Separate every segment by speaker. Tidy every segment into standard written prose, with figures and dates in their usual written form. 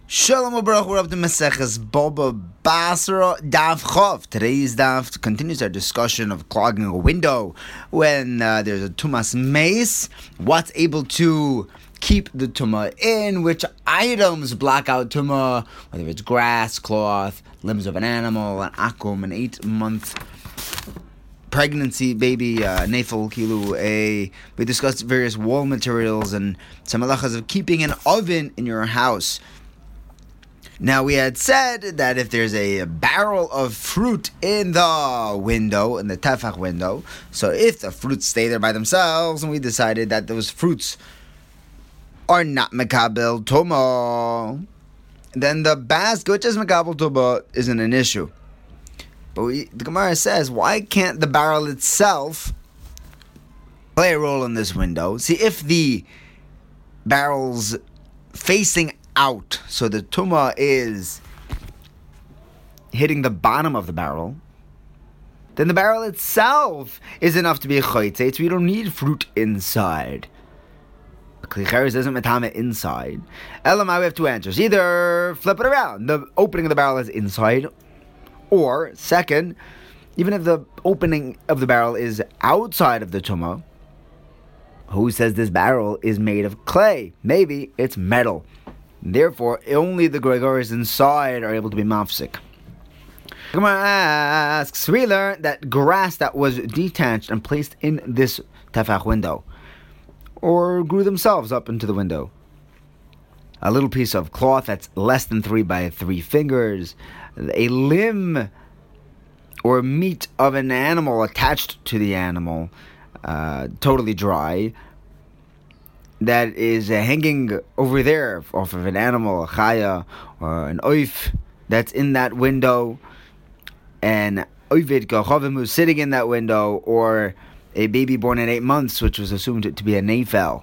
Speaker 1: Shalom U'Baruch, we're up to Maseches Baba Basra Daf Chov. Today's Daf continues our discussion of clogging a window when there's a Tumas Mace. What's able to keep the Tumah in? Which items block out Tumah? Whether it's grass, cloth, limbs of an animal, an akum, an 8-month pregnancy baby, nafel kilu. We discussed various wall materials and some halachas of keeping an oven in your house. Now, we had said that if there's a barrel of fruit in the window, in the tefach window, so if the fruits stay there by themselves, and we decided that those fruits are not mekabel tuma, then the basket, which is mekabel tuma, isn't an issue. But the Gemara says, why can't the barrel itself play a role in this window? See, if the barrel's facing out, so the tumah is hitting the bottom of the barrel, then the barrel itself is enough to be a chaytzeit, so you don't need fruit inside. Kli cheres isn't metame inside. Elamai, we have two answers. Either flip it around, the opening of the barrel is inside, or second, even if the opening of the barrel is outside of the tumah, who says this barrel is made of clay? Maybe it's metal. Therefore, only the Gregorians inside are able to be mafsik. Gemara asks, we learned that grass that was detached and placed in this tefach window, or grew themselves up into the window, a little piece of cloth that's less than 3 by 3 fingers, a limb or meat of an animal attached to the animal, totally dry, that is hanging over there off of an animal, a chaya, or an oif that's in that window, and oivid kachavim who's sitting in that window, or a baby born at 8 months, which was assumed to be a nefel,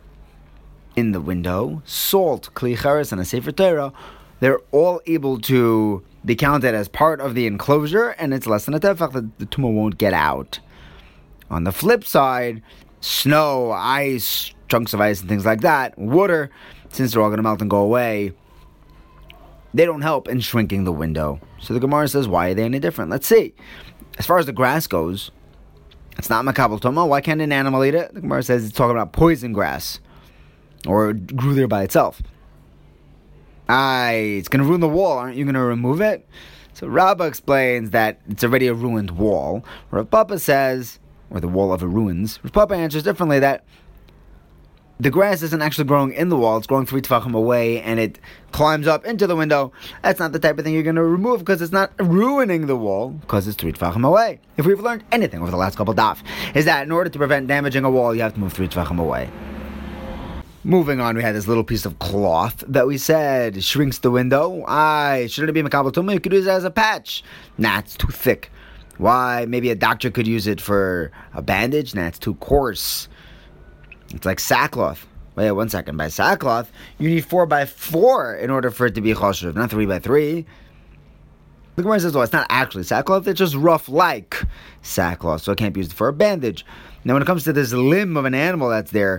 Speaker 1: in the window, salt, kli cheres, and a sefer Torah, they're all able to be counted as part of the enclosure, and it's less than a tefach that the tumah won't get out. On the flip side, snow, ice, chunks of ice and things like that, water, since they're all going to melt and go away, they don't help in shrinking the window. So the Gemara says, why are they any different? Let's see. As far as the grass goes, it's not makabel toma. Why can't an animal eat it? The Gemara says it's talking about poison grass, or it grew there by itself. It's going to ruin the wall. Aren't you going to remove it? So Rabbah explains that it's already a ruined wall. Rav Papa says, or the wall of the ruins. Rav Papa answers differently, that the grass isn't actually growing in the wall, it's growing 3 tefachim away, and it climbs up into the window. That's not the type of thing you're going to remove, because it's not ruining the wall, because it's 3 tefachim away. If we've learned anything over the last couple daf, is that in order to prevent damaging a wall, you have to move 3 tefachim away. Moving on, we had this little piece of cloth that we said shrinks the window. Shouldn't it be makabel tumah? You could use it as a patch. Nah, it's too thick. Why? Maybe a doctor could use it for a bandage. Nah, it's too coarse. It's like sackcloth. Wait, 1 second. By sackcloth, you need 4 by 4 in order for it to be choshev, not 3 by 3. The Gemara says, well, it's not actually sackcloth, it's just rough like sackcloth, so it can't be used for a bandage. Now, when it comes to this limb of an animal that's there,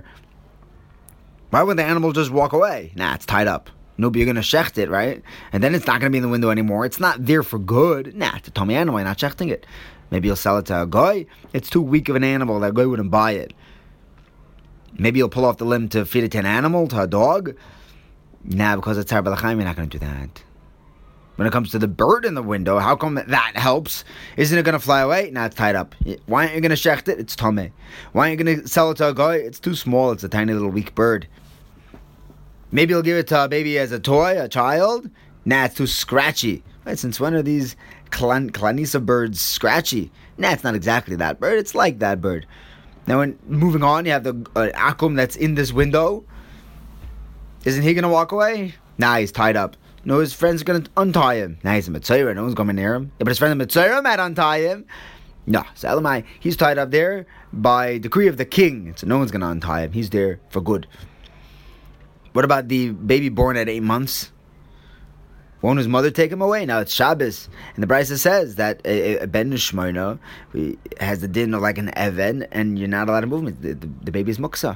Speaker 1: why would the animal just walk away? Nah, it's tied up. No, but you're going to shecht it, right? And then it's not going to be in the window anymore. It's not there for good. Nah, it's a tummy animal. You're not shechting it. Maybe you'll sell it to a guy. It's too weak of an animal. That guy wouldn't buy it. Maybe you'll pull off the limb to feed it to an animal, to a dog. Nah, because it's Har Balachaim, you're not going to do that. When it comes to the bird in the window, how come that helps? Isn't it going to fly away? Nah, it's tied up. Why aren't you going to shecht it? It's tummy. Why aren't you going to sell it to a guy? It's too small. It's a tiny little weak bird. Maybe you'll give it to a baby as a toy, a child. Nah, it's too scratchy. Right, since when are these Clanisa birds scratchy? Nah, it's not exactly that bird. It's like that bird. Now, moving on, you have the akum that's in this window. Isn't he going to walk away? Nah, he's tied up. No, his friends are going to untie him. Nah, he's a mitzayra. No one's going near him. Yeah, but his friend the mitzayra might untie him. No, so Elamai, he's tied up there by decree of the king. So no one's going to untie him. He's there for good. What about the baby born at 8 months? Won't his mother take him away? Now it's Shabbos. And the Brisa says that a ben shmoina has the din of like an even, and you're not allowed to move him. The baby's muksa.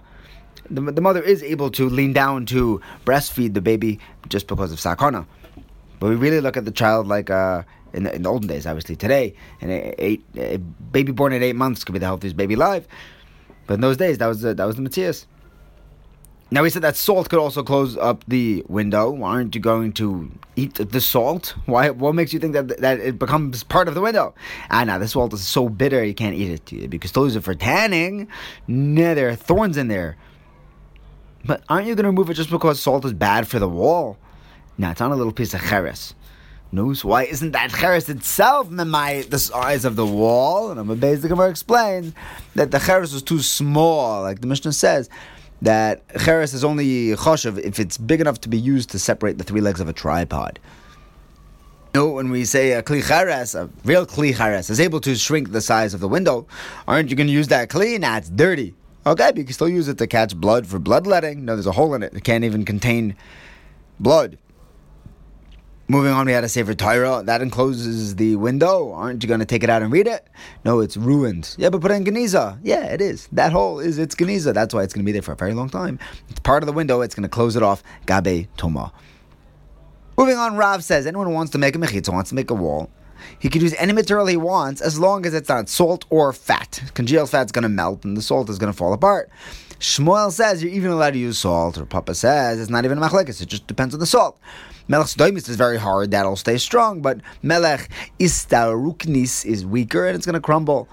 Speaker 1: the mother is able to lean down to breastfeed the baby just because of sakana. But we really look at the child like in the olden days, obviously. Today, a baby born at 8 months could be the healthiest baby alive. But in those days, that was the Matthias. Now we said that salt could also close up the window. Why aren't you going to eat the salt? What makes you think that it becomes part of the window? Now the salt is so bitter you can't eat it. Because those are for tanning. Nah, there are thorns in there. But aren't you going to remove it just because salt is bad for the wall? It's on a little piece of cheres. No, so why isn't that cheres itself the size of the wall? And the Gemara explains that the cheres was too small. Like the Mishnah says, that cheres is only choshev if it's big enough to be used to separate the 3 legs of a tripod. When we say a kli cheres, a real kli cheres, is able to shrink the size of the window, aren't you going to use that kli? It's dirty. Okay, but you can still use it to catch blood for bloodletting. No, there's a hole in it. It can't even contain blood. Moving on, we had a Sefer Torah that encloses the window. Aren't you going to take it out and read it? No, it's ruined. Yeah, but put it in Geniza. Yeah, it is. That hole it's Geniza. That's why it's going to be there for a very long time. It's part of the window. It's going to close it off. Gabe Toma. Moving on, Rav says, anyone who wants to make a mechitza, wants to make a wall, he could use any material he wants as long as it's not salt or fat. Congealed fat's going to melt and the salt is going to fall apart. Shmuel says you're even allowed to use salt, or Papa says it's not even a machlekes, it just depends on the salt. Melech Sdoimis is very hard, that'll stay strong, but Melech Istaruknis is weaker and it's going to crumble.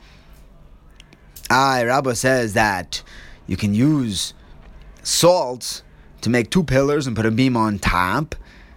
Speaker 1: Rabba says that you can use salt to make 2 pillars and put a beam on top,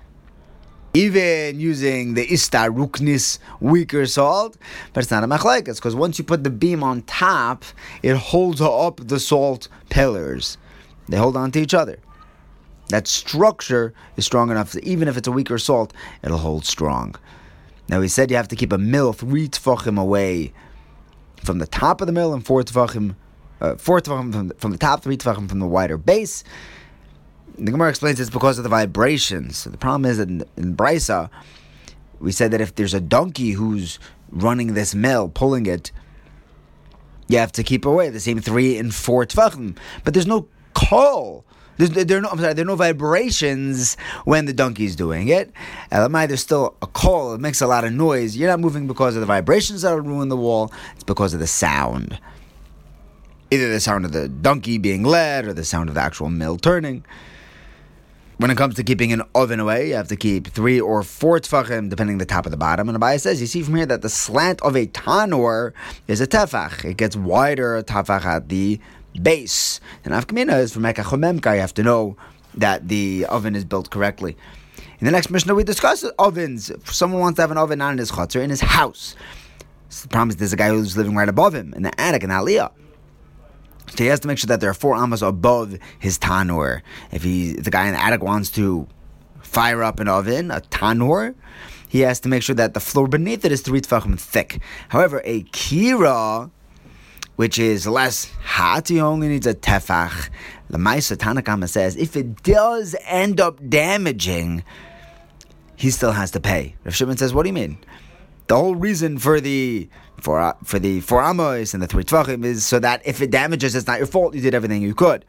Speaker 1: even using the Istaruknis weaker salt, but it's not a machlekes, because once you put the beam on top, it holds up the salt pillars. They hold on to each other. That structure is strong enough that even if it's a weaker salt, it'll hold strong. Now, he said you have to keep a mill 3 tefachim away from the top of the mill and 4 tefachim from the top, 3 tefachim from the wider base. The Gemara explains it's because of the vibrations. So the problem is that in Brisa, we said that if there's a donkey who's running this mill, pulling it, you have to keep away the same 3 and 4 tefachim. But there's no call. There are no vibrations when the donkey's doing it. There's still a call. It makes a lot of noise. You're not moving because of the vibrations that will ruin the wall. It's because of the sound. Either the sound of the donkey being led or the sound of the actual mill turning. When it comes to keeping an oven away, you have to keep 3 or 4 tefachim, depending on the top of the bottom. And Abaye says, you see from here that the slant of a tanur is a tefach. It gets wider, a tefach at the base. And Afkamina is from Ekach Memka. You have to know that the oven is built correctly. In the next Mishnah, we discuss ovens. If someone wants to have an oven not in his chutzner, in his house. So the problem is there's a guy who's living right above him, in the attic, in the aliyah. So he has to make sure that there are 4 amas above his tanur. If the guy in the attic wants to fire up an oven, a tanur, he has to make sure that the floor beneath it is 3 tefachim thick. However, a kira, which is less hot, he only needs a tefach. The Maisa Tanna Kama says, if it does end up damaging, he still has to pay. Rav Shimon says, what do you mean? The whole reason for the 4 amos and the 3 tvachim is so that if it damages, it's not your fault. You did everything you could.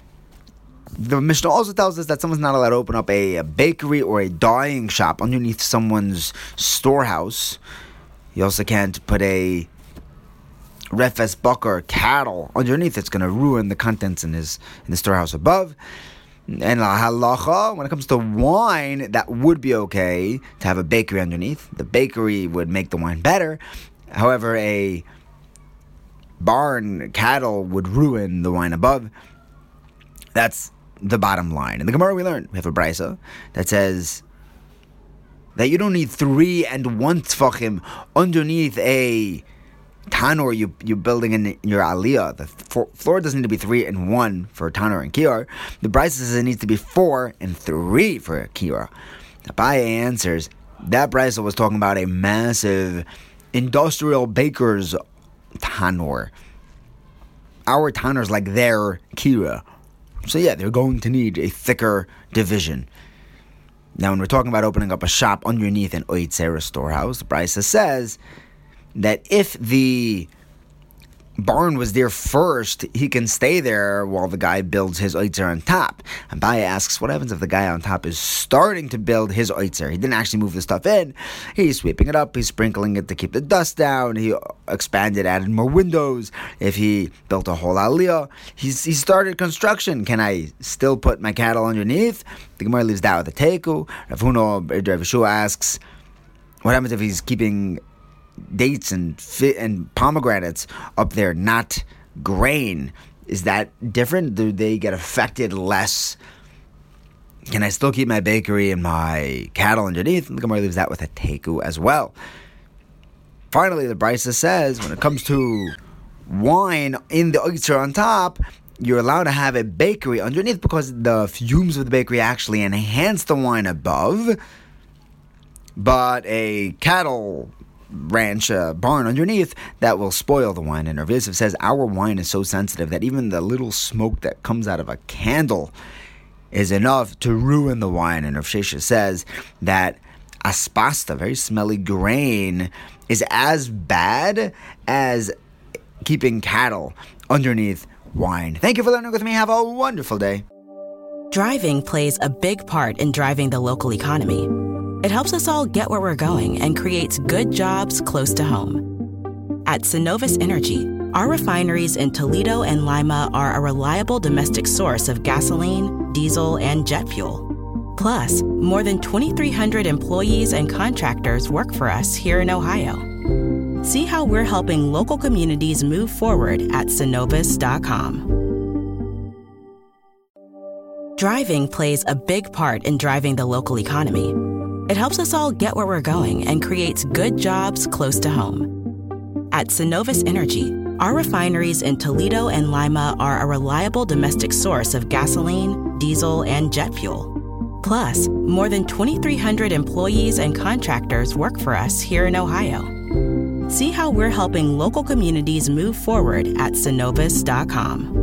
Speaker 1: The Mishnah also tells us that someone's not allowed to open up a bakery or a dyeing shop underneath someone's storehouse. You also can't put a refes bakar cattle underneath. It's going to ruin the contents in the storehouse above. And la halacha, when it comes to wine, that would be okay to have a bakery underneath. The bakery would make the wine better. However, a barn cattle would ruin the wine above. That's the bottom line. In the Gemara we learned, we have a brisa that says that you don't need 3 and 1 tefachim underneath a tanur you're building in your aliyah. The floor doesn't need to be 3 and 1 for tanur and kiyar. The brisa says it needs to be 4 and 3 for a kiyar. Abaye answers, that brisa was talking about a massive industrial baker's tanur. Our tanur is like their kira. So yeah, they're going to need a thicker division. Now when we're talking about opening up a shop underneath an oitzera storehouse, the brisa says that if the barn was there first, he can stay there while the guy builds his oitzer on top. And Abaye asks, what happens if the guy on top is starting to build his oitzer? He didn't actually move the stuff in. He's sweeping it up. He's sprinkling it to keep the dust down. He expanded, added more windows. If he built a whole aliyah, he started construction. Can I still put my cattle underneath? The Gemara leaves that with a teiku. Rav Huna, Rav Yeshua asks, what happens if he's keeping dates and pomegranates up there, not grain? Is that different? Do they get affected less? Can I still keep my bakery and my cattle underneath? And the Gemara leaves that with a teiku as well. Finally, the Brisa says, when it comes to wine in the oitzer on top, you're allowed to have a bakery underneath because the fumes of the bakery actually enhance the wine above. But a cattle ranch, barn underneath, that will spoil the wine. And Rav Yosef says our wine is so sensitive that even the little smoke that comes out of a candle is enough to ruin the wine. And Rav Shesha says that aspasta, very smelly grain, is as bad as keeping cattle underneath wine. Thank you for learning with me. Have a wonderful day.
Speaker 2: Driving plays a big part in driving the local economy. It helps us all get where we're going and creates good jobs close to home. At Synovus Energy, our refineries in Toledo and Lima are a reliable domestic source of gasoline, diesel, and jet fuel. Plus, more than 2,300 employees and contractors work for us here in Ohio. See how we're helping local communities move forward at Synovus.com. Driving plays a big part in driving the local economy. It helps us all get where we're going and creates good jobs close to home. At Synovus Energy, our refineries in Toledo and Lima are a reliable domestic source of gasoline, diesel, and jet fuel. Plus, more than 2,300 employees and contractors work for us here in Ohio. See how we're helping local communities move forward at Synovus.com.